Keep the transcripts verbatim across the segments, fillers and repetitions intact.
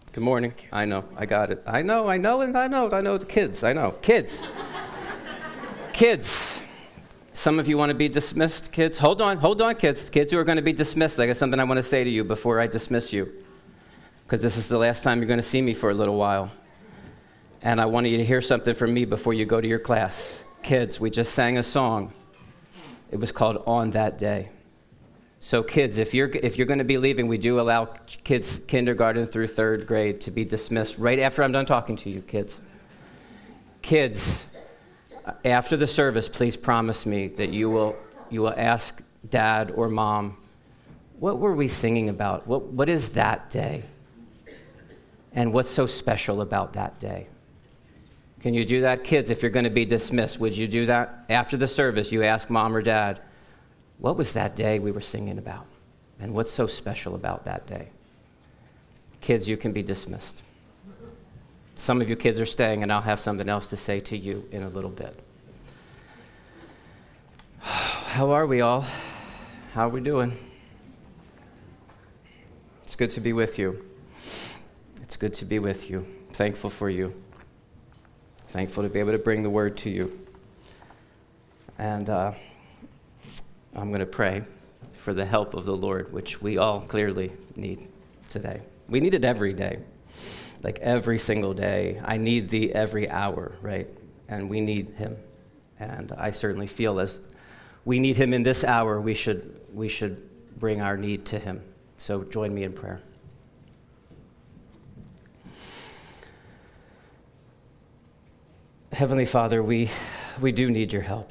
Good morning. I know. I got it. I know. I know. And I know. I know the kids. I know. Kids. Kids. Some of you want to be dismissed, kids. Hold on. Hold on, kids. Kids who are going to be dismissed. I got something I want to say to you before I dismiss you. Because this is the last time you're going to see me for a little while. And I want you to hear something from me before you go to your class. Kids, we just sang a song. It was called On That Day. So kids, if you're if you're going to be leaving, we do allow kids kindergarten through third grade to be dismissed right after I'm done talking to you, kids. Kids, after the service, please promise me that you will you will ask Dad or Mom, what were we singing about? What what is that day? And what's so special about that day? Can you do that? Kids, if you're going to be dismissed, would you do that? After the service, you ask Mom or Dad, what was that day we were singing about? And what's so special about that day? Kids, you can be dismissed. Some of you kids are staying, and I'll have something else to say to you in a little bit. How are we all? How are we doing? It's good to be with you. It's good to be with you. Thankful for you. Thankful to be able to bring the word to you. And uh, I'm going to pray for the help of the Lord, which we all clearly need today. We need it every day, like every single day. I need thee every hour, right? And we need him. And I certainly feel as we need him in this hour, we should we should bring our need to him. So join me in prayer. Heavenly Father, we we do need your help.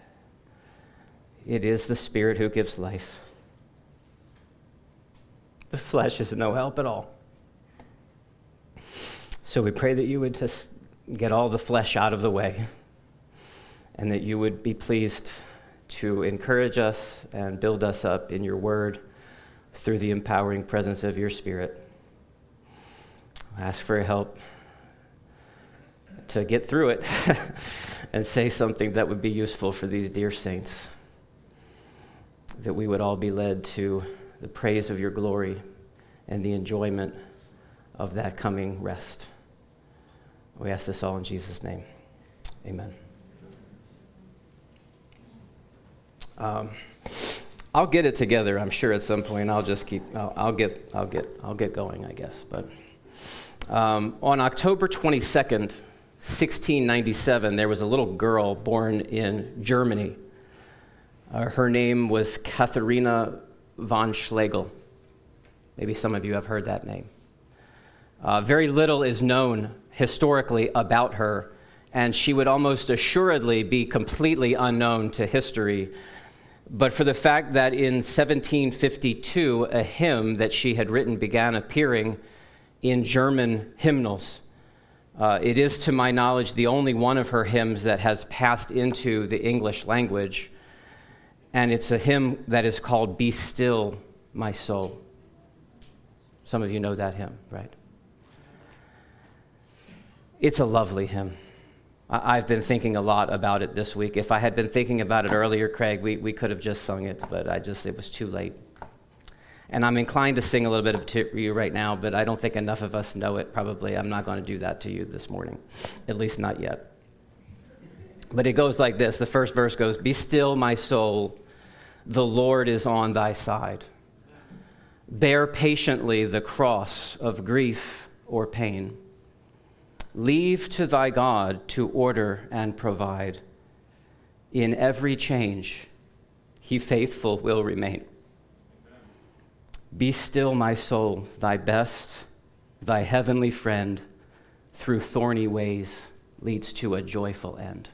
It is the Spirit who gives life. The flesh is no help at all. So we pray that you would just get all the flesh out of the way, and that you would be pleased to encourage us and build us up in your word through the empowering presence of your Spirit. I ask for your help to get through it and say something that would be useful for these dear saints, that we would all be led to the praise of your glory and the enjoyment of that coming rest. We ask this all in Jesus' name. Amen. Um, I'll get it together, I'm sure, at some point. I'll just keep. I'll, I'll get. I'll get. I'll get going, I guess. But um, on October twenty-second, sixteen ninety-seven, there was a little girl born in Germany. Uh, her name was Katharina von Schlegel. Maybe some of you have heard that name. Uh, very little is known historically about her, and she would almost assuredly be completely unknown to history. But for the fact that in seventeen fifty-two, a hymn that she had written began appearing in German hymnals. Uh, it is, to my knowledge, the only one of her hymns that has passed into the English language. And it's a hymn that is called Be Still, My Soul. Some of you know that hymn, right? It's a lovely hymn. I've been thinking a lot about it this week. If I had been thinking about it earlier, Craig, we, we could have just sung it, but I just it was too late. And I'm inclined to sing a little bit of it to you right now, but I don't think enough of us know it, probably. I'm not going to do that to you this morning, at least not yet. But it goes like this. The first verse goes, Be still, my soul, the Lord is on thy side. Bear patiently the cross of grief or pain. Leave to thy God to order and provide. In every change, he faithful will remain. Be still, my soul, thy best, thy heavenly friend, through thorny ways leads to a joyful end.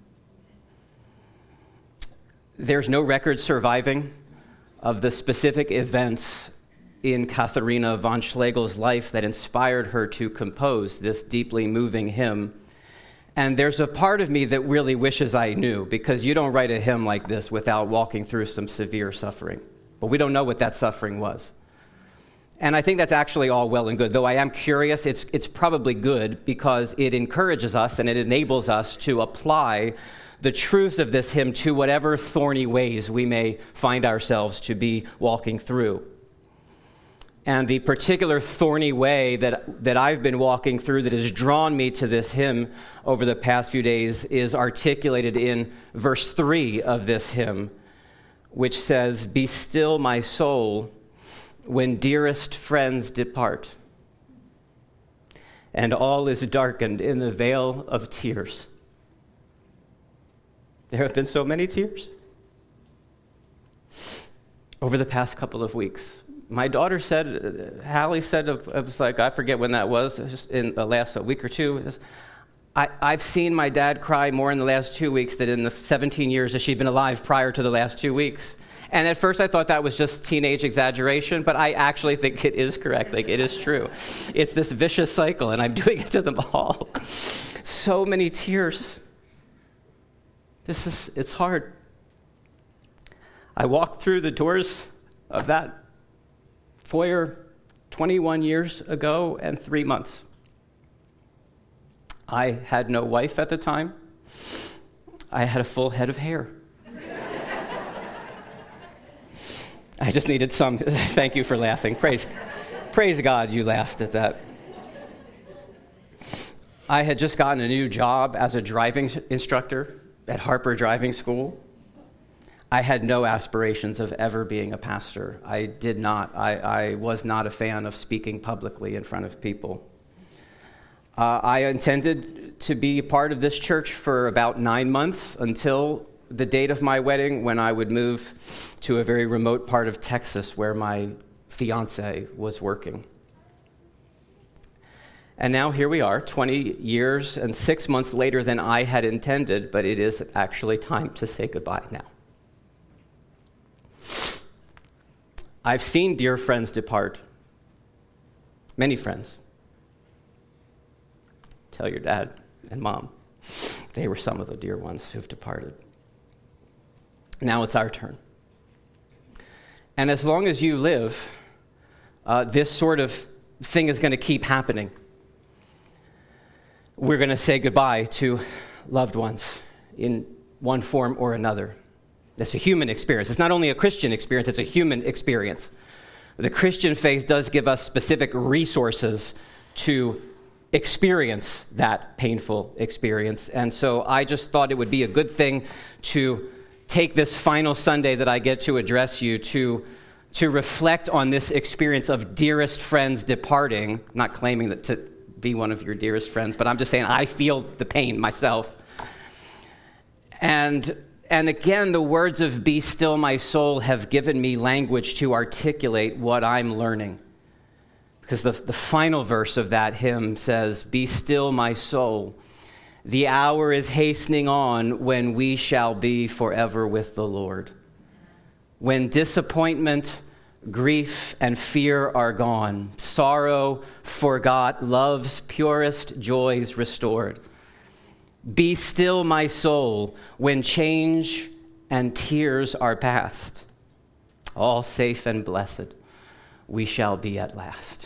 There's no record surviving of the specific events in Katharina von Schlegel's life that inspired her to compose this deeply moving hymn. And there's a part of me that really wishes I knew, because you don't write a hymn like this without walking through some severe suffering. But we don't know what that suffering was. And I think that's actually all well and good. Though I am curious, it's it's probably good because it encourages us and it enables us to apply the truths of this hymn to whatever thorny ways we may find ourselves to be walking through. And the particular thorny way that, that I've been walking through that has drawn me to this hymn over the past few days is articulated in verse three of this hymn, which says, "Be still, my soul, when dearest friends depart, and all is darkened in the veil of tears." There have been so many tears over the past couple of weeks. My daughter said, Hallie said, it was like, I forget when that was, just in the last week or two. I, I've seen my dad cry more in the last two weeks than in the seventeen years that she'd been alive prior to the last two weeks. And at first I thought that was just teenage exaggeration, but I actually think it is correct. Like, it is true. It's this vicious cycle, and I'm doing it to them all. So many tears. This is, it's hard. I walked through the doors of that foyer twenty-one years ago and three months. I had no wife at the time. I had a full head of hair. I just needed some. Thank you for laughing. Praise, praise God you laughed at that. I had just gotten a new job as a driving instructor at Harper Driving School. I had no aspirations of ever being a pastor. I did not. I, I was not a fan of speaking publicly in front of people. Uh, I intended to be part of this church for about nine months until the date of my wedding, when I would move to a very remote part of Texas where my fiance was working. And now here we are, twenty years and six months later than I had intended, but it is actually time to say goodbye now. I've seen dear friends depart, many friends. Tell your dad and mom, they were some of the dear ones who've departed. Now it's our turn. And as long as you live, uh, this sort of thing is going to keep happening. We're going to say goodbye to loved ones in one form or another. It's a human experience. It's not only a Christian experience, it's a human experience. The Christian faith does give us specific resources to experience that painful experience. And so I just thought it would be a good thing to take this final Sunday that I get to address you to, to reflect on this experience of dearest friends departing. I'm not claiming that to be one of your dearest friends, but I'm just saying I feel the pain myself. And And again, the words of "Be still, my soul" have given me language to articulate what I'm learning. Because the, the final verse of that hymn says, "Be still, my soul. The hour is hastening on when we shall be forever with the Lord. When disappointment, grief, and fear are gone, sorrow forgot, love's purest joys restored. Be still, my soul, when change and tears are past. All safe and blessed, we shall be at last."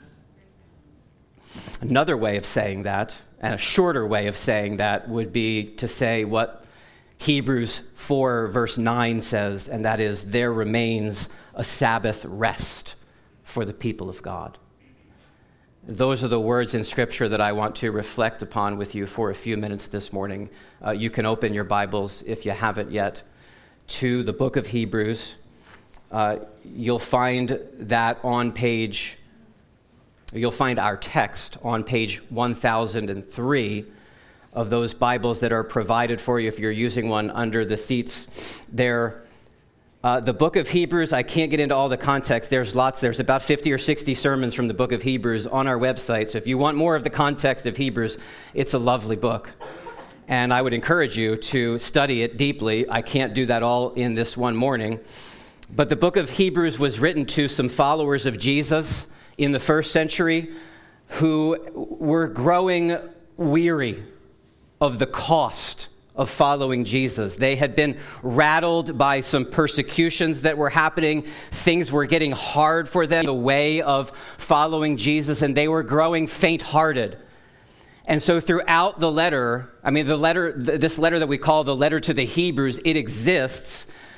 Another way of saying that, and a shorter way of saying that, would be to say what Hebrews four verse nine says, and that is, there remains a Sabbath rest for the people of God. Those are the words in Scripture that I want to reflect upon with you for a few minutes this morning. Uh, you can open your Bibles, if you haven't yet, to the book of Hebrews. Uh, you'll find that on page, you'll find our text on page one thousand three of those Bibles that are provided for you if you're using one under the seats there. Uh, the book of Hebrews, I can't get into all the context. There's lots. There's about fifty or sixty sermons from the book of Hebrews on our website. So if you want more of the context of Hebrews, it's a lovely book. And I would encourage you to study it deeply. I can't do that all in this one morning. But the book of Hebrews was written to some followers of Jesus in the first century who were growing weary of the cost of following Jesus. They had been rattled by some persecutions that were happening. Things were getting hard for them, the way of following Jesus, and they were growing faint-hearted. And so throughout the letter, I mean, the letter, this letter that we call the letter to the Hebrews, it exists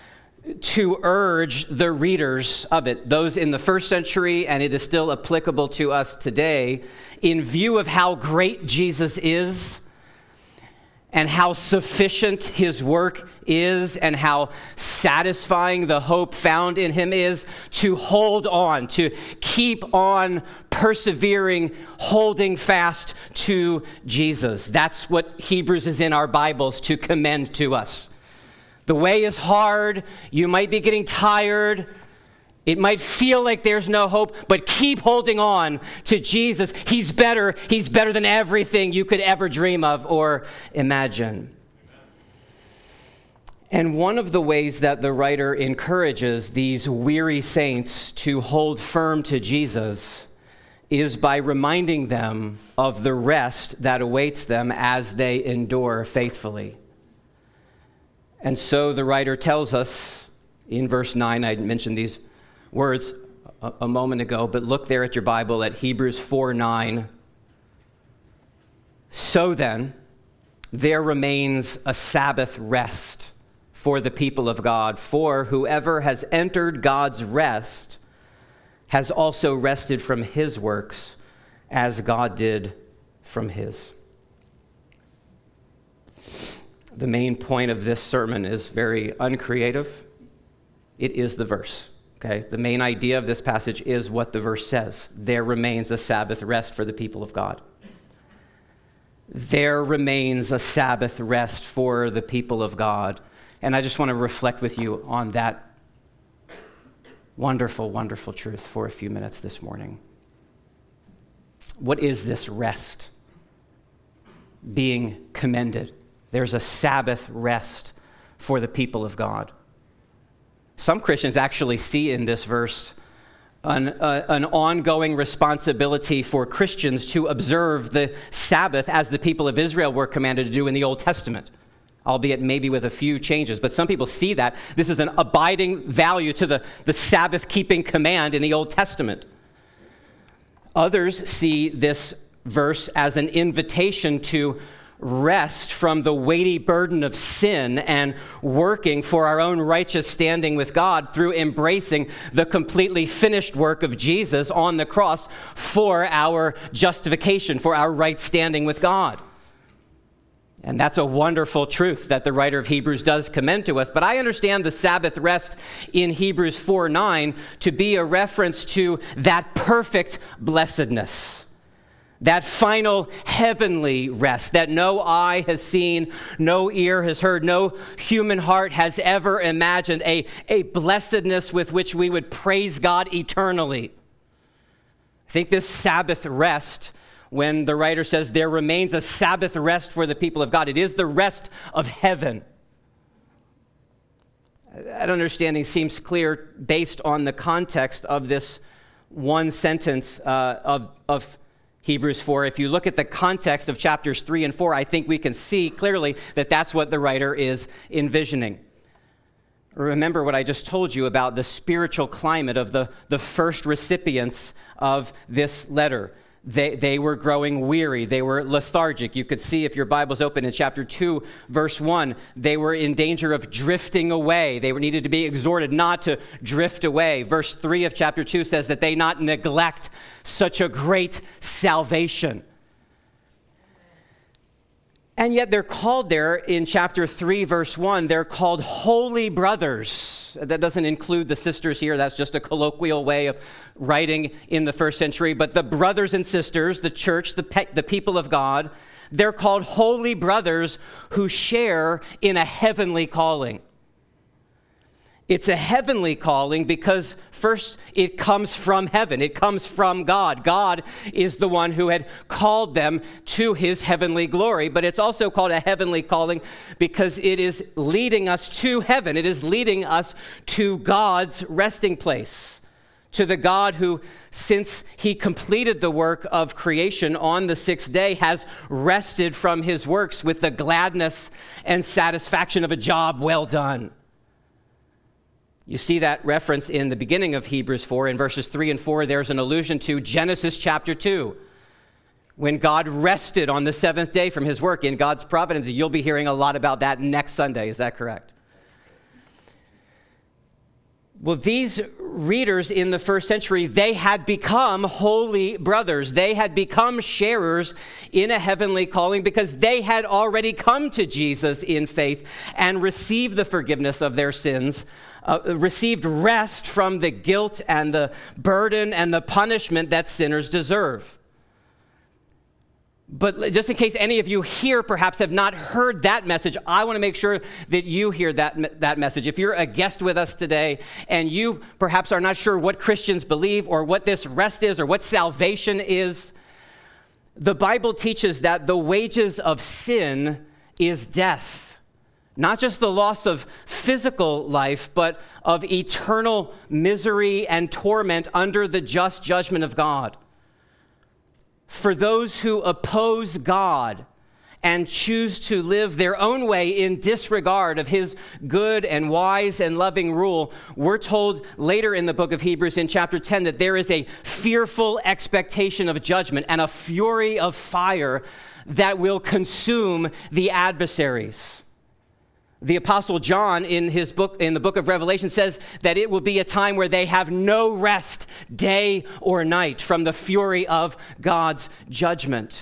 to urge the readers of it, those in the first century, and it is still applicable to us today, in view of how great Jesus is, and how sufficient his work is, and how satisfying the hope found in him is, to hold on, to keep on persevering, holding fast to Jesus. That's what Hebrews is in our Bibles to commend to us. The way is hard. You might be getting tired. It might feel like there's no hope, but keep holding on to Jesus. He's better. He's better than everything you could ever dream of or imagine. And one of the ways that the writer encourages these weary saints to hold firm to Jesus is by reminding them of the rest that awaits them as they endure faithfully. And so the writer tells us in verse nine, I mentioned these words a, a moment ago, but look there at your Bible at Hebrews four nine. So then, there remains a Sabbath rest for the people of God, for whoever has entered God's rest has also rested from his works as God did from his. The main point of this sermon is very uncreative. It is the verse. Okay, the main idea of this passage is what the verse says. There remains a Sabbath rest for the people of God. There remains a Sabbath rest for the people of God. And I just want to reflect with you on that wonderful, wonderful truth for a few minutes this morning. What is this rest being commended? There's a Sabbath rest for the people of God. Some Christians actually see in this verse an, uh, an ongoing responsibility for Christians to observe the Sabbath as the people of Israel were commanded to do in the Old Testament, albeit maybe with a few changes. But some people see that this is an abiding value to the, the Sabbath-keeping command in the Old Testament. Others see this verse as an invitation to rest from the weighty burden of sin and working for our own righteous standing with God through embracing the completely finished work of Jesus on the cross for our justification, for our right standing with God. And that's a wonderful truth that the writer of Hebrews does commend to us. But I understand the Sabbath rest in Hebrews four nine to be a reference to that perfect blessedness, that final heavenly rest that no eye has seen, no ear has heard, no human heart has ever imagined, a, a blessedness with which we would praise God eternally. I think this Sabbath rest, when the writer says there remains a Sabbath rest for the people of God, it is the rest of heaven. That understanding seems clear based on the context of this one sentence uh, of, of Hebrews four. If you look at the context of chapters three and four, I think we can see clearly that that's what the writer is envisioning. Remember what I just told you about the spiritual climate of the, the first recipients of this letter. They, they were growing weary. They were lethargic. You could see if your Bible's open in chapter two, verse one, they were in danger of drifting away. They were needed to be exhorted not to drift away. Verse three of chapter two says that they not neglect such a great salvation. And yet they're called there in chapter three, verse one, they're called holy brothers. That doesn't include the sisters here. That's just a colloquial way of writing in the first century. But the brothers and sisters, the church, the, pe- the people of God, they're called holy brothers who share in a heavenly calling. It's a heavenly calling because first it comes from heaven. It comes from God. God is the one who had called them to his heavenly glory. But it's also called a heavenly calling because it is leading us to heaven. It is leading us to God's resting place, to the God who, since he completed the work of creation on the sixth day, has rested from his works with the gladness and satisfaction of a job well done. You see that reference in the beginning of Hebrews four. In verses three and four, there's an allusion to Genesis chapter two. When God rested on the seventh day from his work in God's providence. You'll be hearing a lot about that next Sunday. Is that correct? Well, these readers in the first century, they had become holy brothers. They had become sharers in a heavenly calling because they had already come to Jesus in faith and received the forgiveness of their sins, uh, received rest from the guilt and the burden and the punishment that sinners deserve. But just in case any of you here perhaps have not heard that message, I want to make sure that you hear that, that message. If you're a guest with us today and you perhaps are not sure what Christians believe or what this rest is or what salvation is, the Bible teaches that the wages of sin is death. Not just the loss of physical life, but of eternal misery and torment under the just judgment of God. For those who oppose God and choose to live their own way in disregard of his good and wise and loving rule, we're told later in the book of Hebrews in chapter ten that there is a fearful expectation of judgment and a fury of fire that will consume the adversaries. The Apostle John in his book, in the book of Revelation, says that it will be a time where they have no rest day or night from the fury of God's judgment.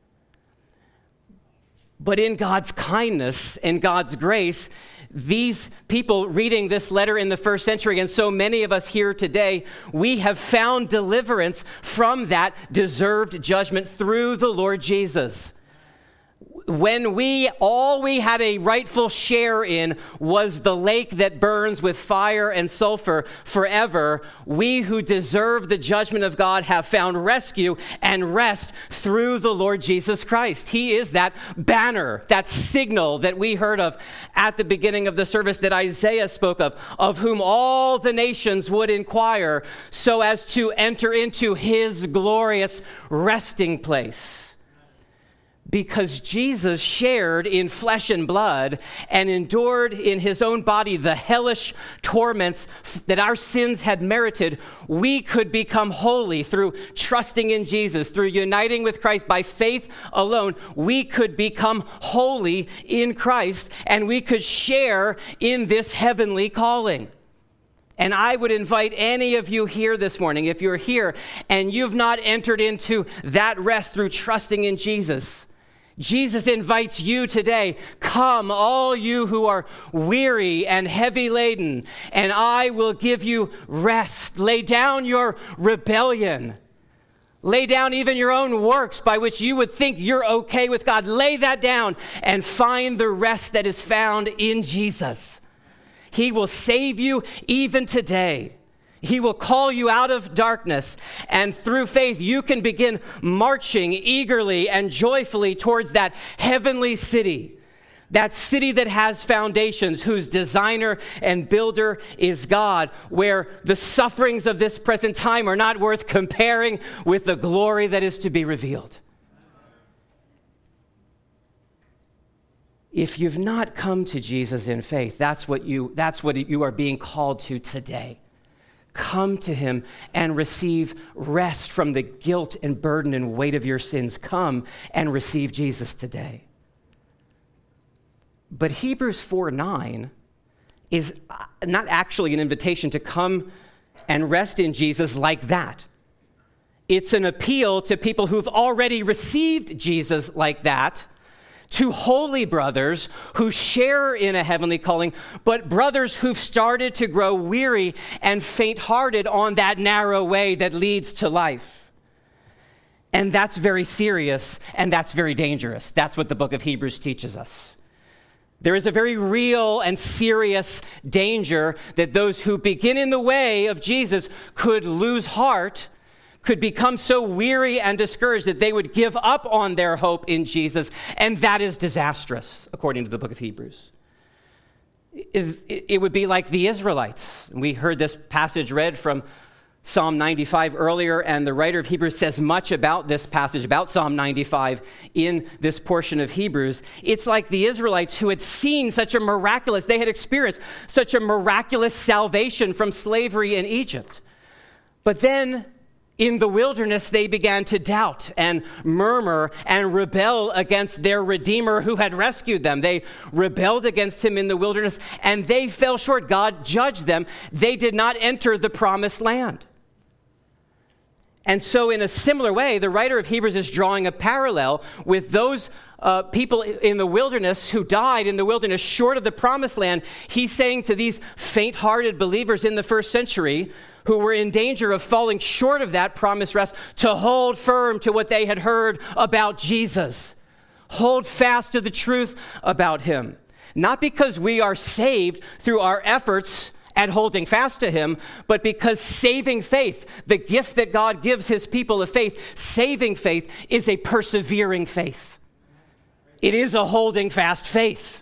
But in God's kindness and God's grace, these people reading this letter in the first century, and so many of us here today, we have found deliverance from that deserved judgment through the Lord Jesus. When we, all we had a rightful share in was the lake that burns with fire and sulfur forever, we who deserve the judgment of God have found rescue and rest through the Lord Jesus Christ. He is that banner, that signal that we heard of at the beginning of the service that Isaiah spoke of, of whom all the nations would inquire so as to enter into his glorious resting place. Because Jesus shared in flesh and blood and endured in his own body the hellish torments that our sins had merited, we could become holy through trusting in Jesus, through uniting with Christ by faith alone. We could become holy in Christ and we could share in this heavenly calling. And I would invite any of you here this morning, if you're here and you've not entered into that rest through trusting in Jesus, Jesus invites you today, come all you who are weary and heavy laden, and I will give you rest. Lay down your rebellion. Lay down even your own works by which you would think you're okay with God. Lay that down and find the rest that is found in Jesus. He will save you even today. He will call you out of darkness, and through faith you can begin marching eagerly and joyfully towards that heavenly city, that city that has foundations, whose designer and builder is God, where the sufferings of this present time are not worth comparing with the glory that is to be revealed. If you've not come to Jesus in faith, that's what you, that's what you are being called to today. Come to him and receive rest from the guilt and burden and weight of your sins. Come and receive Jesus today. But Hebrews four nine is not actually an invitation to come and rest in Jesus like that. It's an appeal to people who've already received Jesus like that, to holy brothers who share in a heavenly calling, but brothers who've started to grow weary and faint-hearted on that narrow way that leads to life. And that's very serious, and that's very dangerous. That's what the book of Hebrews teaches us. There is a very real and serious danger that those who begin in the way of Jesus could lose heart, could become so weary and discouraged that they would give up on their hope in Jesus, and that is disastrous, according to the book of Hebrews. It, it would be like the Israelites. We heard this passage read from Psalm ninety-five earlier, and the writer of Hebrews says much about this passage, about Psalm ninety-five, in this portion of Hebrews. It's like the Israelites who had seen such a miraculous, they had experienced such a miraculous salvation from slavery in Egypt. But then, In the wilderness, they began to doubt and murmur and rebel against their Redeemer who had rescued them. They rebelled against him in the wilderness, and they fell short. God judged them. They did not enter the promised land. And so in a similar way, the writer of Hebrews is drawing a parallel with those uh, people in the wilderness who died in the wilderness short of the promised land. He's saying to these faint-hearted believers in the first century who were in danger of falling short of that promised rest to hold firm to what they had heard about Jesus. Hold fast to the truth about him. Not because we are saved through our efforts at holding fast to him, but because saving faith, the gift that God gives his people of faith, saving faith is a persevering faith. It is a holding fast faith.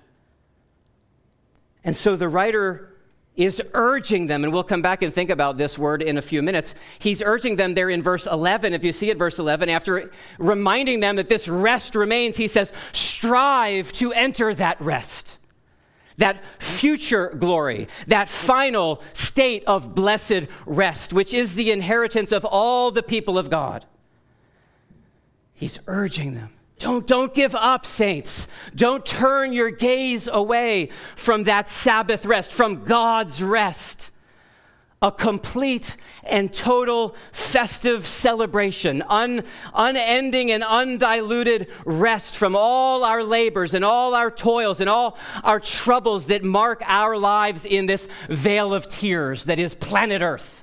And so the writer is urging them, and we'll come back and think about this word in a few minutes. He's urging them there in verse eleven. If you see it, verse eleven, after reminding them that this rest remains, he says, strive to enter that rest. That future glory, that final state of blessed rest, which is the inheritance of all the people of God. He's urging them. Don't, don't give up, saints. Don't turn your gaze away from that Sabbath rest, from God's rest. A complete and total festive celebration, un, unending and undiluted rest from all our labors and all our toils and all our troubles that mark our lives in this vale of tears that is planet Earth.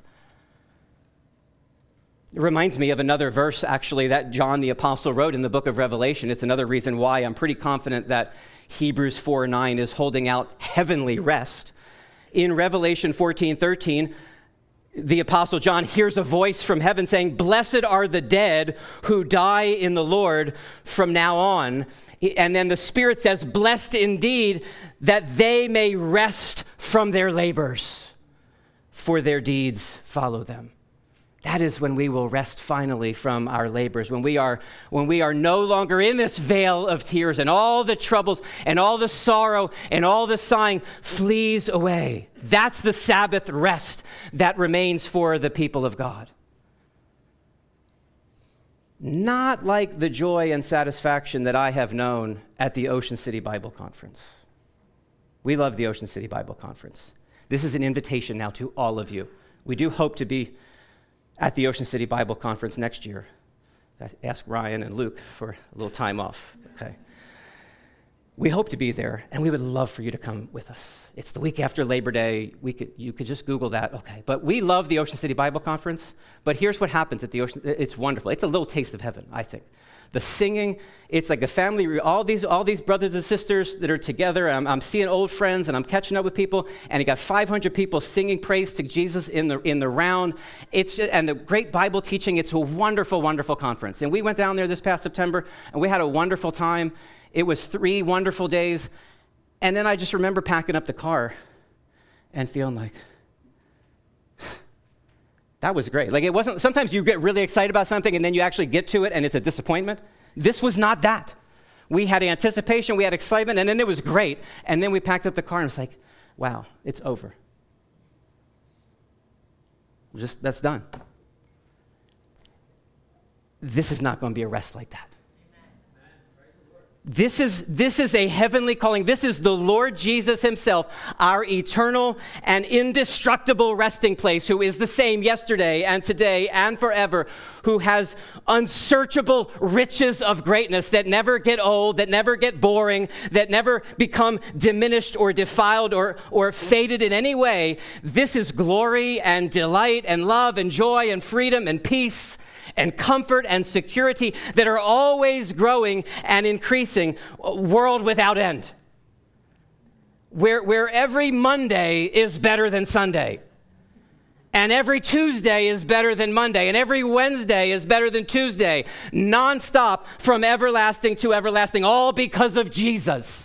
It reminds me of another verse, actually, that John the Apostle wrote in the book of Revelation. It's another reason why I'm pretty confident that Hebrews four nine is holding out heavenly rest. In Revelation fourteen thirteen, the Apostle John hears a voice from heaven saying, "Blessed are the dead who die in the Lord from now on." And then the Spirit says, "Blessed indeed that they may rest from their labors, for their deeds follow them." That is when we will rest finally from our labors, when we are when we are no longer in this vale of tears and all the troubles and all the sorrow and all the sighing flees away. That's the Sabbath rest that remains for the people of God. Not like the joy and satisfaction that I have known at the Ocean City Bible Conference. We love the Ocean City Bible Conference. This is an invitation now to all of you. We do hope to be at the Ocean City Bible Conference next year. Ask Ryan and Luke for a little time off, okay? We hope to be there, and we would love for you to come with us. It's the week after Labor Day. We could, you could just Google that, okay? But we love the Ocean City Bible Conference, but here's what happens at the Ocean. It's wonderful. It's a little taste of heaven, I think. The singing, it's like a family, all these all these brothers and sisters that are together. I'm, I'm seeing old friends, and I'm catching up with people, and you got five hundred people singing praise to Jesus in the in the round. It's just, and the great Bible teaching. It's a wonderful, wonderful conference. And we went down there this past September, and we had a wonderful time. It was three wonderful days. And then I just remember packing up the car and feeling like, that was great. Like it wasn't, sometimes you get really excited about something and then you actually get to it and it's a disappointment. This was not that. We had anticipation, we had excitement, and then it was great. And then we packed up the car and it's like, wow, it's over. Just, that's done. This is not going to be a rest like that. This is, this is a heavenly calling. This is the Lord Jesus himself, our eternal and indestructible resting place, who is the same yesterday and today and forever, who has unsearchable riches of greatness that never get old, that never get boring, that never become diminished or defiled or, or faded in any way. This is glory and delight and love and joy and freedom and peace and comfort and security that are always growing and increasing, a world without end. Where, where every Monday is better than Sunday, and every Tuesday is better than Monday, and every Wednesday is better than Tuesday, nonstop from everlasting to everlasting, all because of Jesus.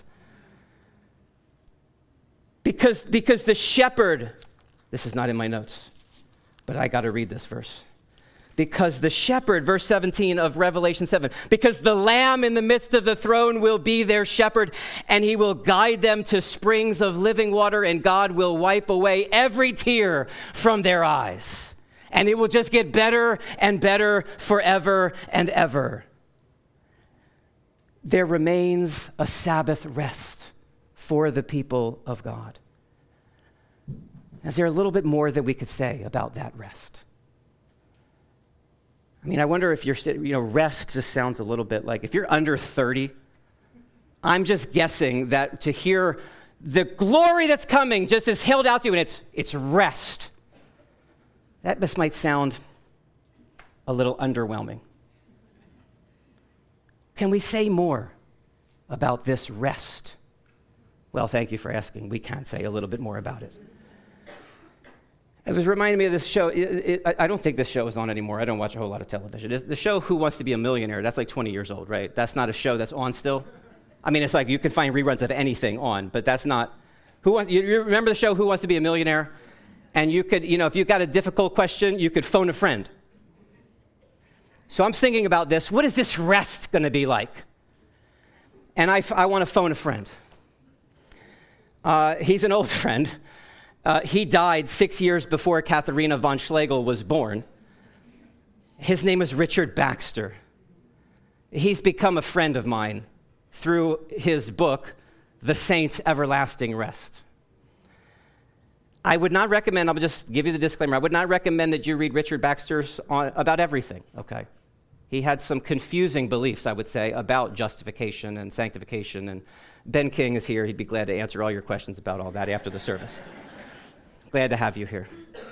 Because, because the shepherd, this is not in my notes, but I got to read this verse. Because the shepherd, verse seventeen of Revelation seven, because the Lamb in the midst of the throne will be their shepherd, and he will guide them to springs of living water, and God will wipe away every tear from their eyes. And it will just get better and better forever and ever. There remains a Sabbath rest for the people of God. Is there a little bit more that we could say about that rest? I mean, I wonder if you're, you know, rest just sounds a little bit like, if you're under thirty, I'm just guessing that to hear the glory that's coming just is held out to you, and it's, it's rest. That just might sound a little underwhelming. Can we say more about this rest? Well, thank you for asking. We can say a little bit more about it. It was reminding me of this show. It, it, I don't think this show is on anymore. I don't watch a whole lot of television. It's the show Who Wants to Be a Millionaire? That's like twenty years old, right? That's not a show that's on still. I mean, it's like you can find reruns of anything on, but that's not. Who wants? You, you remember the show Who Wants to Be a Millionaire? And you could, you know, if you got a difficult question, you could phone a friend. So I'm thinking about this. What is this rest going to be like? And I, I want to phone a friend. Uh, he's an old friend. Uh, he died six years before Katharina von Schlegel was born. His name is Richard Baxter. He's become a friend of mine through his book, The Saints' Everlasting Rest. I would not recommend, I'll just give you the disclaimer, I would not recommend that you read Richard Baxter's on, about everything, okay? He had some confusing beliefs, I would say, about justification and sanctification, and Ben King is here. He'd be glad to answer all your questions about all that after the service. Glad to have you here.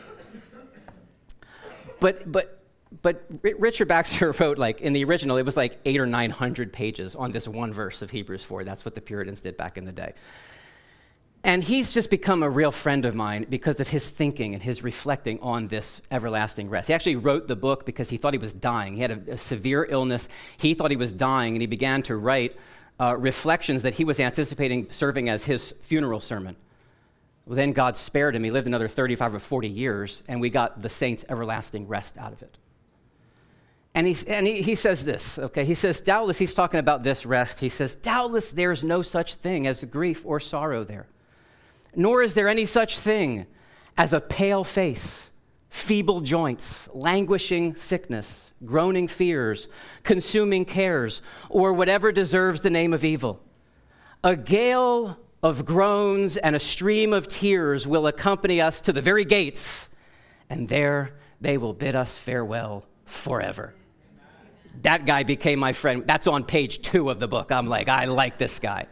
But but but Richard Baxter wrote, like, in the original, it was like eight or nine hundred pages on this one verse of Hebrews four. That's what the Puritans did back in the day. And he's just become a real friend of mine because of his thinking and his reflecting on this everlasting rest. He actually wrote the book because he thought he was dying. He had a, a severe illness. He thought he was dying, and he began to write uh, reflections that he was anticipating serving as his funeral sermon. Well, then God spared him. He lived another thirty-five or forty years, and we got the saints' everlasting rest out of it. And, he, and he, he says this, okay? He says, doubtless, he's talking about this rest. He says, doubtless there is no such thing as grief or sorrow there. Nor is there any such thing as a pale face, feeble joints, languishing sickness, groaning fears, consuming cares, or whatever deserves the name of evil. A gale of groans and a stream of tears will accompany us to the very gates, and there they will bid us farewell forever. That guy became my friend. That's on page two of the book. I'm like, I like this guy.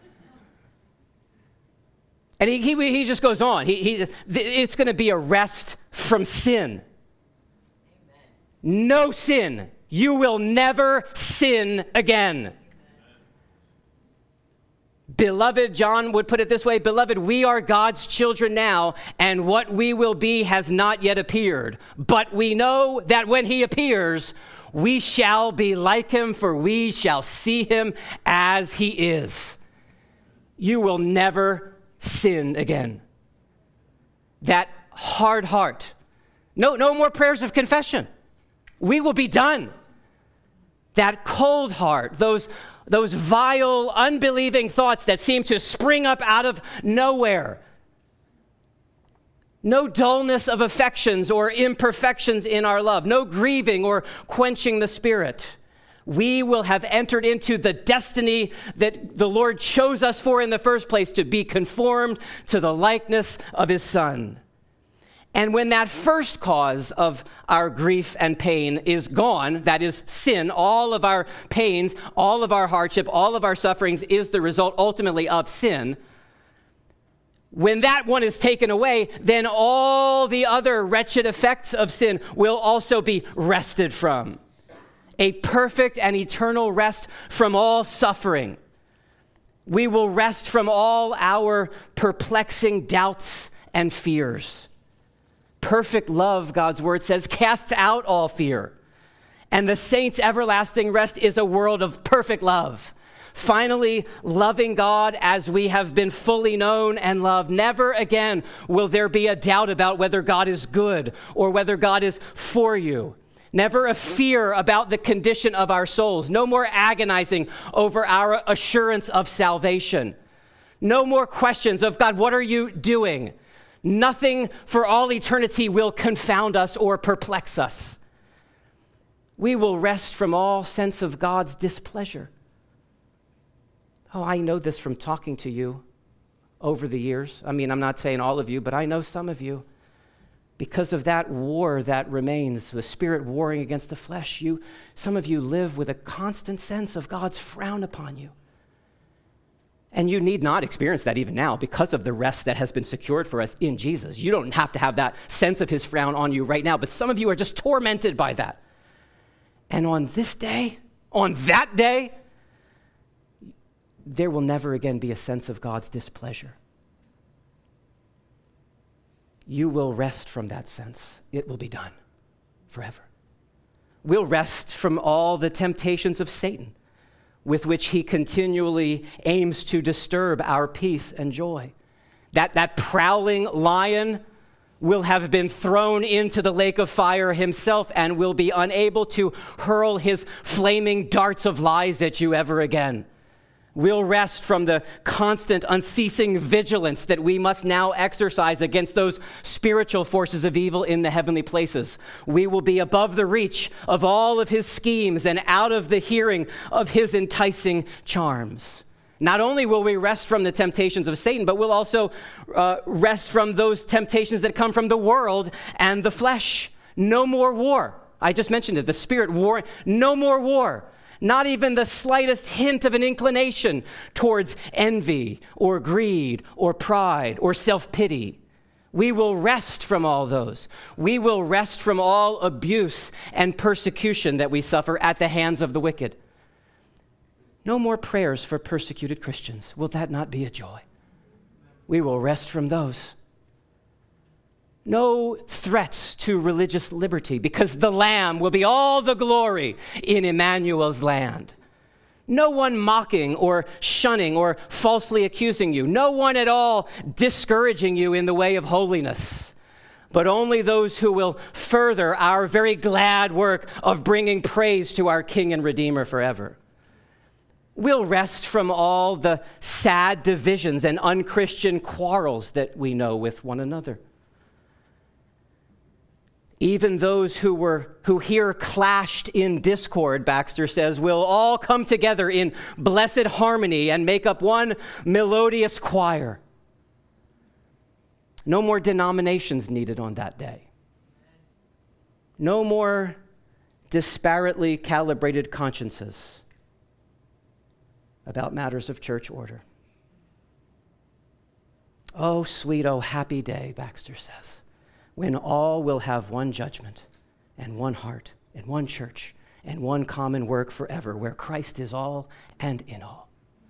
And he, he, he just goes on. He, he, it's going to be a rest from sin. Amen. No sin. You will never sin again. Beloved, John would put it this way, beloved, we are God's children now, and what we will be has not yet appeared. But we know that when he appears, we shall be like him, for we shall see him as he is. You will never sin again. That hard heart. No, no more prayers of confession. We will be done. That cold heart, those, those vile, unbelieving thoughts that seem to spring up out of nowhere. No dullness of affections or imperfections in our love. No grieving or quenching the spirit. We will have entered into the destiny that the Lord chose us for in the first place, to be conformed to the likeness of his Son. And when that first cause of our grief and pain is gone, that is sin, all of our pains, all of our hardship, all of our sufferings is the result ultimately of sin. When that one is taken away, then all the other wretched effects of sin will also be rested from. A perfect and eternal rest from all suffering. We will rest from all our perplexing doubts and fears. Perfect love, God's word says, casts out all fear. And the saints' everlasting rest is a world of perfect love. Finally, loving God as we have been fully known and loved. Never again will there be a doubt about whether God is good or whether God is for you. Never a fear about the condition of our souls. No more agonizing over our assurance of salvation. No more questions of, God, what are you doing? Nothing for all eternity will confound us or perplex us. We will rest from all sense of God's displeasure. Oh, I know this from talking to you over the years. I mean, I'm not saying all of you, but I know some of you. Because of that war that remains, the spirit warring against the flesh, you, some of you live with a constant sense of God's frown upon you. And you need not experience that even now because of the rest that has been secured for us in Jesus. You don't have to have that sense of his frown on you right now, but some of you are just tormented by that. And on this day, on that day, there will never again be a sense of God's displeasure. You will rest from that sense. It will be done forever. We'll rest from all the temptations of Satan with which he continually aims to disturb our peace and joy. That, that prowling lion will have been thrown into the lake of fire himself and will be unable to hurl his flaming darts of lies at you ever again. We'll rest from the constant, unceasing vigilance that we must now exercise against those spiritual forces of evil in the heavenly places. We will be above the reach of all of his schemes and out of the hearing of his enticing charms. Not only will we rest from the temptations of Satan, but we'll also uh, rest from those temptations that come from the world and the flesh. No more war. I just mentioned it, the spirit war. No more war. Not even the slightest hint of an inclination towards envy or greed or pride or self-pity. We will rest from all those. We will rest from all abuse and persecution that we suffer at the hands of the wicked. No more prayers for persecuted Christians. Will that not be a joy? We will rest from those. No threats to religious liberty, because the Lamb will be all the glory in Emmanuel's land. No one mocking or shunning or falsely accusing you. No one at all discouraging you in the way of holiness, but only those who will further our very glad work of bringing praise to our King and Redeemer forever. We'll rest from all the sad divisions and unchristian quarrels that we know with one another. Even those who were who here clashed in discord, Baxter says, will all come together in blessed harmony and make up one melodious choir. No more denominations needed on that day. No more disparately calibrated consciences about matters of church order. Oh, sweet, oh, happy day, Baxter says, when all will have one judgment and one heart and one church and one common work forever, where Christ is all and in all.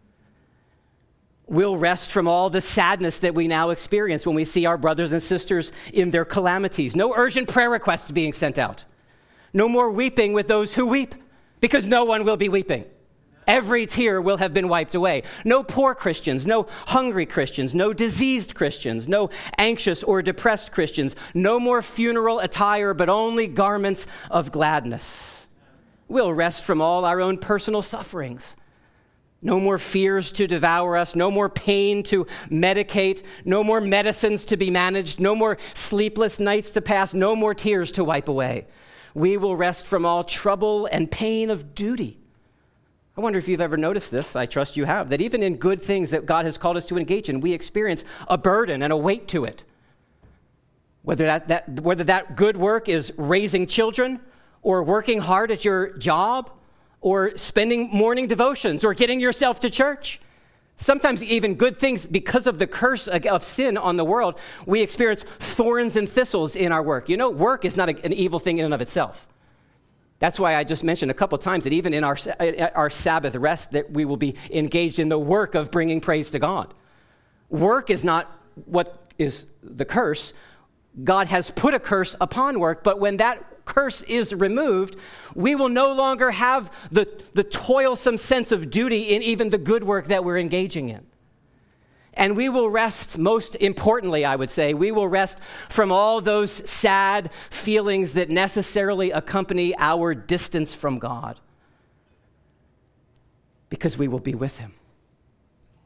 We'll rest from all the sadness that we now experience when we see our brothers and sisters in their calamities. No urgent prayer requests being sent out. No more weeping with those who weep, because no one will be weeping. Every tear will have been wiped away. No poor Christians, no hungry Christians, no diseased Christians, no anxious or depressed Christians, no more funeral attire, but only garments of gladness. We'll rest from all our own personal sufferings. No more fears to devour us, no more pain to medicate, no more medicines to be managed, no more sleepless nights to pass, no more tears to wipe away. We will rest from all trouble and pain of duty. I wonder if you've ever noticed this. I trust you have, that even in good things that God has called us to engage in, we experience a burden and a weight to it. Whether that, that, whether that good work is raising children or working hard at your job or spending morning devotions or getting yourself to church. Sometimes even good things, because of the curse of sin on the world, we experience thorns and thistles in our work. You know, work is not a, an evil thing in and of itself. That's why I just mentioned a couple times that even in our, our Sabbath rest, that we will be engaged in the work of bringing praise to God. Work is not what is the curse. God has put a curse upon work, but when that curse is removed, we will no longer have the, the toilsome sense of duty in even the good work that we're engaging in. And we will rest, most importantly, I would say, we will rest from all those sad feelings that necessarily accompany our distance from God, because we will be with him.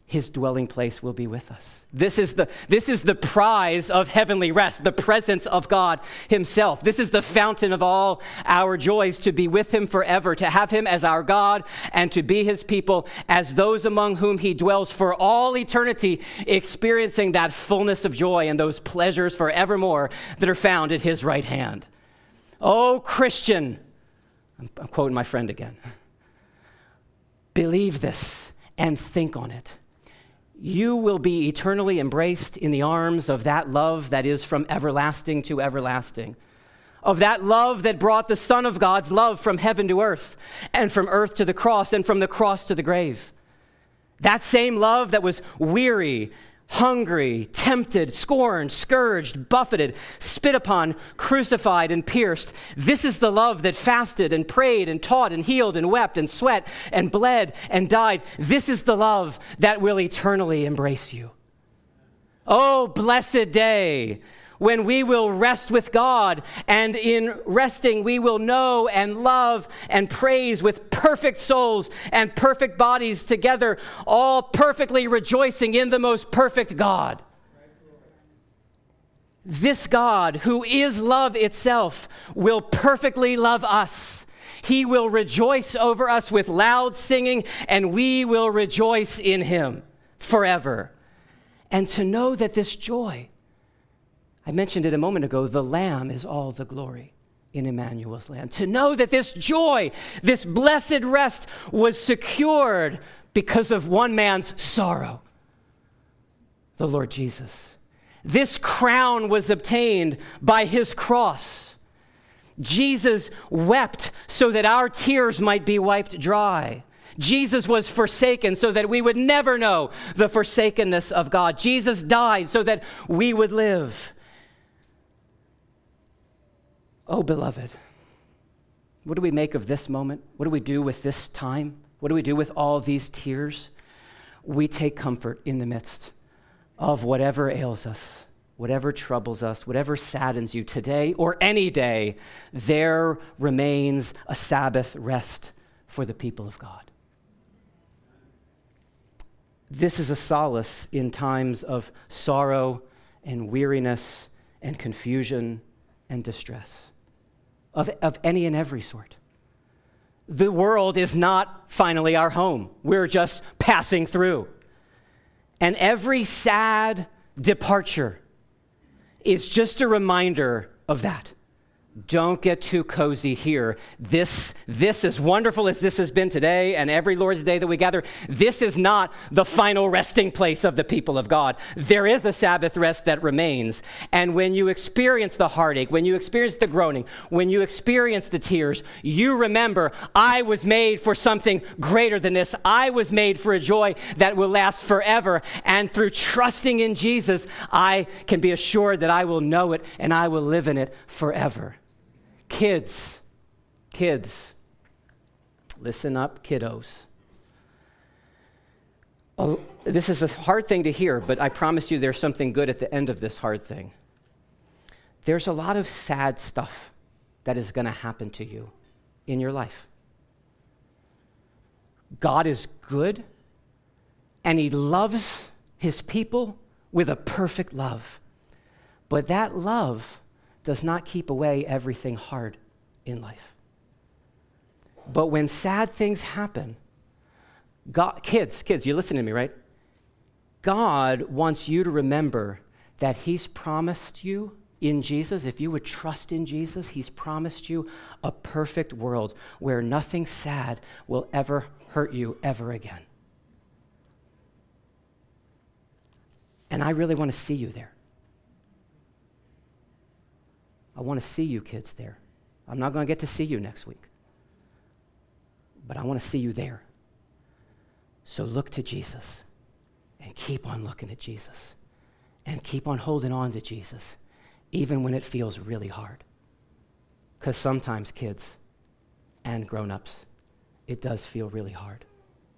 his dwelling place will be with us. This is the, this is the prize of heavenly rest, the presence of God himself. This is the fountain of all our joys, to be with him forever, to have him as our God and to be his people as those among whom he dwells for all eternity, experiencing that fullness of joy and those pleasures forevermore that are found at his right hand. Oh, Christian, I'm, I'm quoting my friend again. Believe this and think on it. You will be eternally embraced in the arms of that love that is from everlasting to everlasting, of that love that brought the Son of God's love from heaven to earth, and from earth to the cross, and from the cross to the grave. That same love that was weary, hungry, tempted, scorned, scourged, buffeted, spit upon, crucified, and pierced. This is the love that fasted and prayed and taught and healed and wept and sweat and bled and died. This is the love that will eternally embrace you. Oh, blessed day when we will rest with God, and in resting we will know and love and praise with perfect souls and perfect bodies together, all perfectly rejoicing in the most perfect God. This God, who is love itself, will perfectly love us. He will rejoice over us with loud singing, and we will rejoice in him forever. And to know that this joy, I mentioned it a moment ago, the Lamb is all the glory in Emmanuel's land. To know that this joy, this blessed rest was secured because of one man's sorrow, the Lord Jesus. This crown was obtained by his cross. Jesus wept so that our tears might be wiped dry. Jesus was forsaken so that we would never know the forsakenness of God. Jesus died so that we would live. Oh, beloved, what do we make of this moment? What do we do with this time? What do we do with all these tears? We take comfort in the midst of whatever ails us, whatever troubles us, whatever saddens you today or any day. There remains a Sabbath rest for the people of God. This is a solace in times of sorrow and weariness and confusion and distress. Of, of any and every sort. The world is not finally our home. We're just passing through. And every sad departure is just a reminder of that. Don't get too cozy here. This, this, as wonderful as this has been today and every Lord's Day that we gather, this is not the final resting place of the people of God. There is a Sabbath rest that remains. And when you experience the heartache, when you experience the groaning, when you experience the tears, you remember, I was made for something greater than this. I was made for a joy that will last forever. And through trusting in Jesus, I can be assured that I will know it and I will live in it forever. Kids, kids, listen up, kiddos. Oh, this is a hard thing to hear, but I promise you there's something good at the end of this hard thing. There's a lot of sad stuff that is going to happen to you in your life. God is good, and he loves his people with a perfect love. But that love does not keep away everything hard in life. But when sad things happen, God, kids, kids, you listen to me, right? God wants you to remember that he's promised you in Jesus, if you would trust in Jesus, he's promised you a perfect world where nothing sad will ever hurt you ever again. And I really want to see you there. I want to see you kids there. I'm not going to get to see you next week, but I want to see you there. So look to Jesus and keep on looking at Jesus and keep on holding on to Jesus, even when it feels really hard. Because sometimes, kids and grown-ups, it does feel really hard.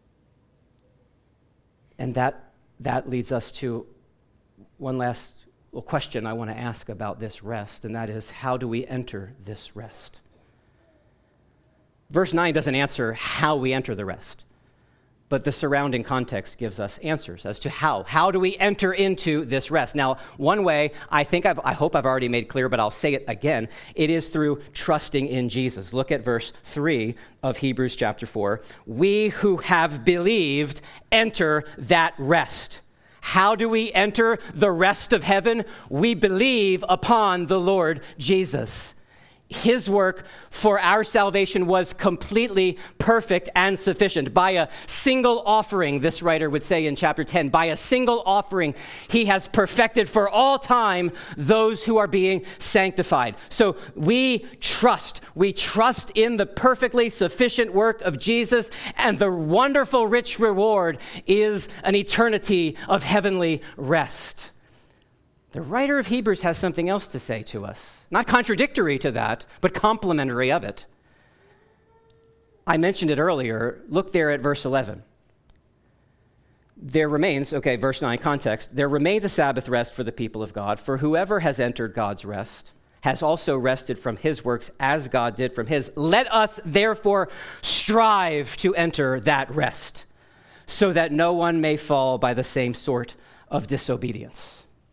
And that, that leads us to one last Well, question I want to ask about this rest, and that is, how do we enter this rest? Verse nine doesn't answer how we enter the rest, But the surrounding context gives us answers as to how. How do we enter into this rest? Now, one way, I think I've, I hope I've already made clear, but I'll say it again. It is through trusting in Jesus. Look at verse three of Hebrews chapter four. We who have believed enter that rest. How do we enter the rest of heaven? We believe upon the Lord Jesus. His work for our salvation was completely perfect and sufficient. By a single offering, this writer would say in chapter ten, by a single offering, he has perfected for all time those who are being sanctified. So we trust, we trust in the perfectly sufficient work of Jesus, and the wonderful rich reward is an eternity of heavenly rest. The writer of Hebrews has something else to say to us, not contradictory to that, but complementary of it. I mentioned it earlier. Look there at verse eleven. There remains, okay, verse nine, context. There remains a Sabbath rest for the people of God, for whoever has entered God's rest has also rested from his works as God did from his. Let us therefore strive to enter that rest, so that no one may fall by the same sort of disobedience.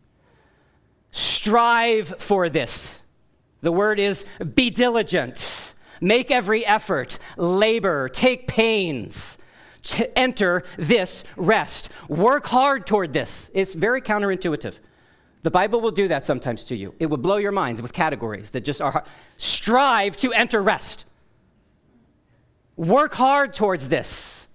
Strive for this. The word is be diligent. Make every effort, labor, take pains to enter this rest. Work hard toward this. It's very counterintuitive. The Bible will do that sometimes to you. It will blow your minds with categories that just are hard. Strive to enter rest. Work hard towards this.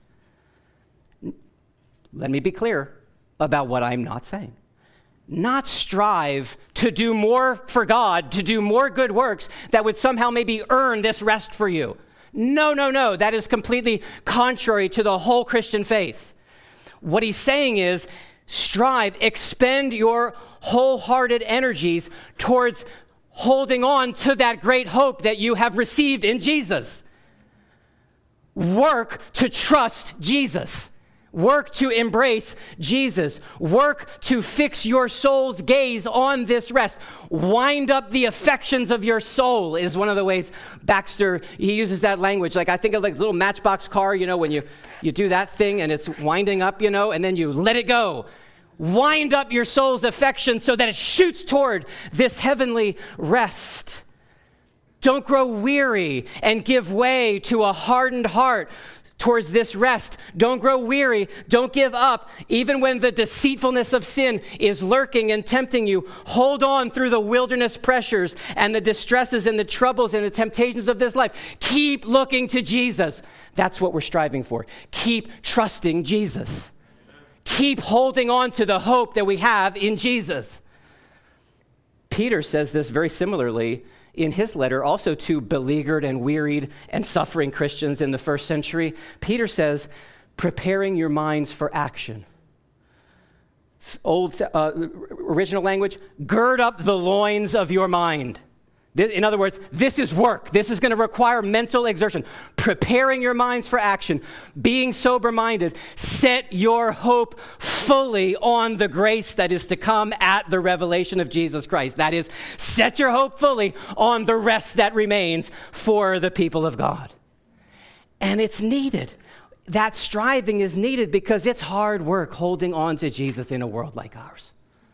Let me be clear about what I'm not saying. Not strive to do more for God, to do more good works that would somehow maybe earn this rest for you. No, no, no. That is completely contrary to the whole Christian faith. What he's saying is strive, expend your wholehearted energies towards holding on to that great hope that you have received in Jesus. Work to trust Jesus. Work to embrace Jesus. Work to fix your soul's gaze on this rest. Wind up the affections of your soul is one of the ways Baxter, he uses that language. Like I think of like a little matchbox car, you know, when you, you do that thing and it's winding up, you know, and then you let it go. Wind up your soul's affections so that it shoots toward this heavenly rest. Don't grow weary and give way to a hardened heart towards this rest. Don't grow weary. Don't give up. Even when the deceitfulness of sin is lurking and tempting you, hold on through the wilderness pressures and the distresses and the troubles and the temptations of this life. Keep looking to Jesus. That's what we're striving for. Keep trusting Jesus. Keep holding on to the hope that we have in Jesus. Peter says this very similarly in his letter, also to beleaguered and wearied and suffering Christians in the first century. Peter says, preparing your minds for action. Old uh, original language, gird up the loins of your mind. In other words, this is work. This is going to require mental exertion. Preparing your minds for action, being sober-minded, set your hope fully on the grace that is to come at the revelation of Jesus Christ. That is, set your hope fully on the rest that remains for the people of God. And it's needed. That striving is needed because it's hard work holding on to Jesus in a world like ours.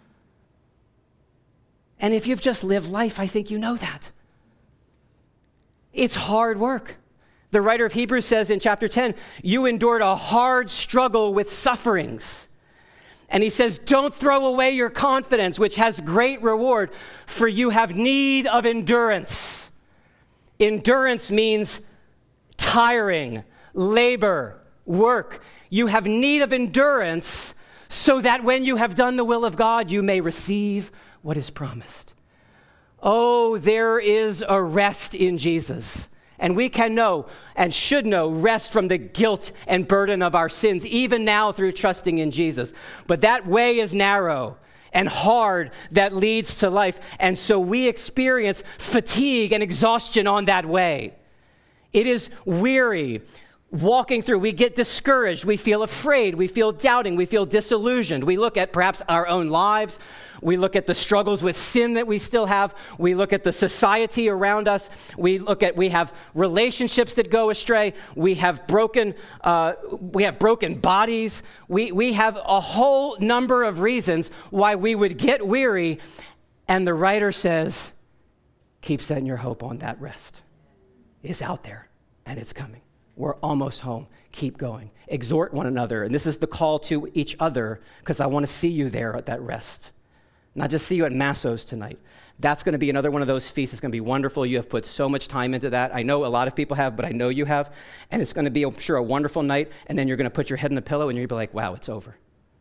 And if you've just lived life, I think you know that. It's hard work. The writer of Hebrews says in chapter ten, you endured a hard struggle with sufferings. And he says, don't throw away your confidence, which has great reward, for you have need of endurance. Endurance means tiring, labor, work. You have need of endurance so that when you have done the will of God, you may receive what is promised. Oh, there is a rest in Jesus. And we can know and should know rest from the guilt and burden of our sins, even now through trusting in Jesus. But that way is narrow and hard that leads to life. And so we experience fatigue and exhaustion on that way. It is weary. walking through, we get discouraged, we feel afraid, we feel doubting, we feel disillusioned. We look at perhaps our own lives, we look at the struggles with sin that we still have, we look at the society around us, we look at, we have relationships that go astray, we have broken, uh, we have broken bodies, we, we have a whole number of reasons why we would get weary, and the writer says, keep setting your hope on that rest. It's out there, and it's coming. We're almost home. Keep going. Exhort one another. And this is the call to each other, because I want to see you there at that rest. Not just see you at Masso's tonight. That's going to be another one of those feasts. It's going to be wonderful. You have put so much time into that. I know a lot of people have, but I know you have. And it's going to be, I'm sure, a wonderful night. And then you're going to put your head in a pillow and you're going to be like, wow, it's over.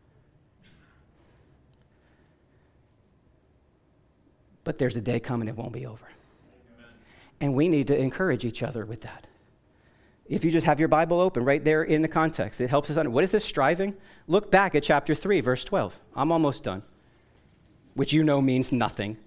But there's a day coming, it won't be over. Amen. And we need to encourage each other with that. If you just have your Bible open right there in the context, it helps us understand. What is this striving? Look back at chapter three, verse twelve. I'm almost done, which you know means nothing.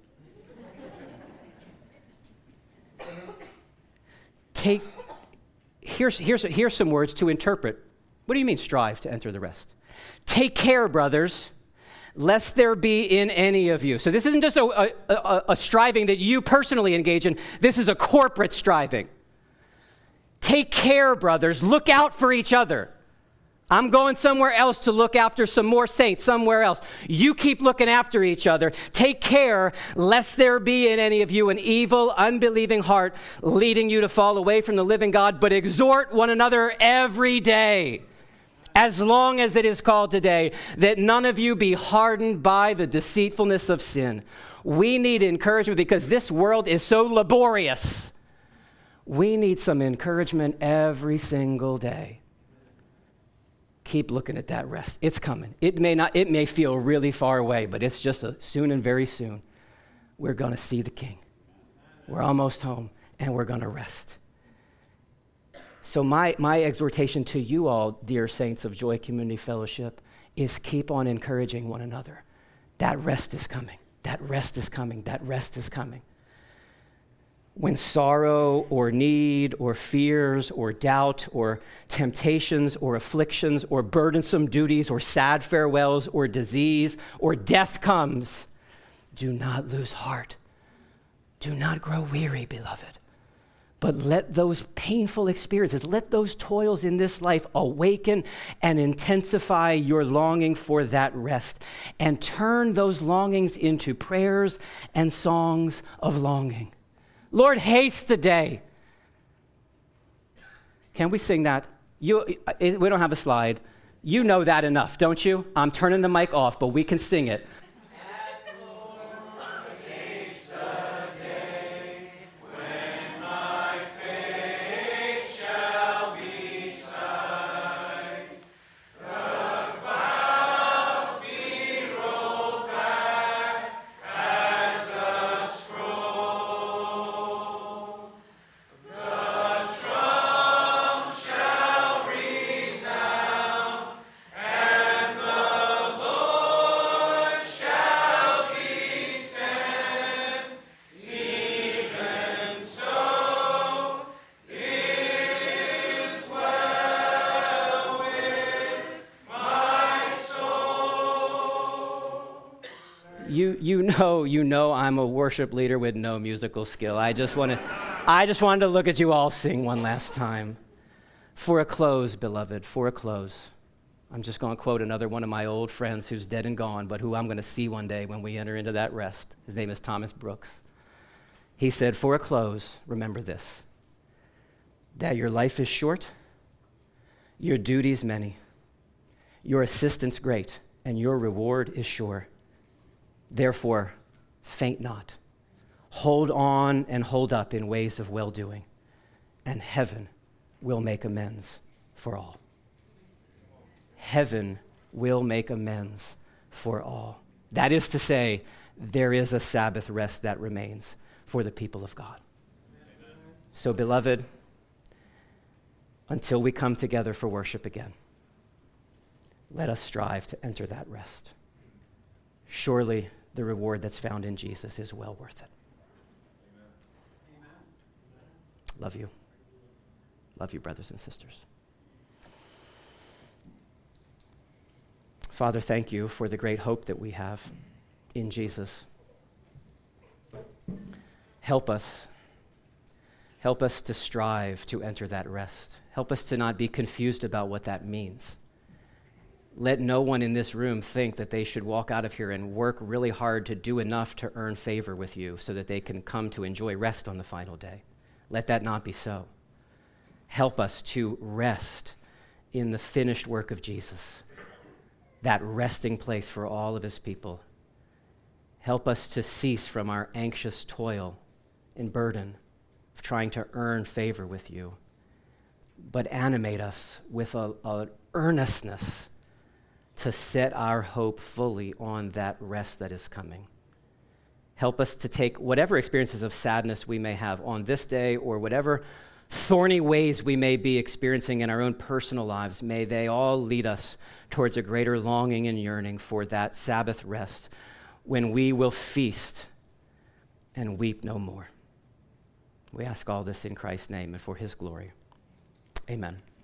Take, here's, here's, here's some words to interpret. What do you mean strive to enter the rest? Take care, brothers, lest there be in any of you. So this isn't just a, a, a, a striving that you personally engage in. This is a corporate striving. Take care, brothers. Look out for each other. I'm going somewhere else to look after some more saints somewhere else. You keep looking after each other. Take care lest there be in any of you an evil, unbelieving heart leading you to fall away from the living God, but exhort one another every day, as long as it is called today, that none of you be hardened by the deceitfulness of sin. We need encouragement because this world is so laborious. We need some encouragement every single day. Keep looking at that rest. It's coming. It may not, it may feel really far away, but it's just a soon and very soon. We're going to see the King. We're almost home, and we're going to rest. So my, my exhortation to you all, dear saints of Joy Community Fellowship, is keep on encouraging one another. That rest is coming. That rest is coming. That rest is coming. When sorrow or need or fears or doubt or temptations or afflictions or burdensome duties or sad farewells or disease or death comes, do not lose heart. Do not grow weary, beloved. But let those painful experiences, let those toils in this life awaken and intensify your longing for that rest, and turn those longings into prayers and songs of longing. Lord, haste the day. Can we sing that? You, we don't have a slide. You know that enough, don't you? I'm turning the mic off, but we can sing it. You you know you know I'm a worship leader with no musical skill. I just want to I just wanted to look at you all sing one last time. For a close, beloved, for a close. I'm just going to quote another one of my old friends who's dead and gone, but who I'm going to see one day when we enter into that rest. His name is Thomas Brooks. He said, for a close, remember this, that your life is short, your duties many, your assistance great, and your reward is sure. Therefore, faint not. Hold on and hold up in ways of well-doing, and heaven will make amends for all. Heaven will make amends for all. That is to say, there is a Sabbath rest that remains for the people of God. Amen. So, beloved, until we come together for worship again, let us strive to enter that rest. Surely the reward that's found in Jesus is well worth it. Amen. Love you. Love you, brothers and sisters. Father, thank you for the great hope that we have in Jesus. Help us. Help us to strive to enter that rest. Help us to not be confused about what that means. Let no one in this room think that they should walk out of here and work really hard to do enough to earn favor with you so that they can come to enjoy rest on the final day. Let that not be so. Help us to rest in the finished work of Jesus, that resting place for all of his people. Help us to cease from our anxious toil and burden of trying to earn favor with you, but animate us with a, a earnestness to set our hope fully on that rest that is coming. Help us to take whatever experiences of sadness we may have on this day or whatever thorny ways we may be experiencing in our own personal lives. May they all lead us towards a greater longing and yearning for that Sabbath rest when we will feast and weep no more. We ask all this in Christ's name and for his glory. Amen.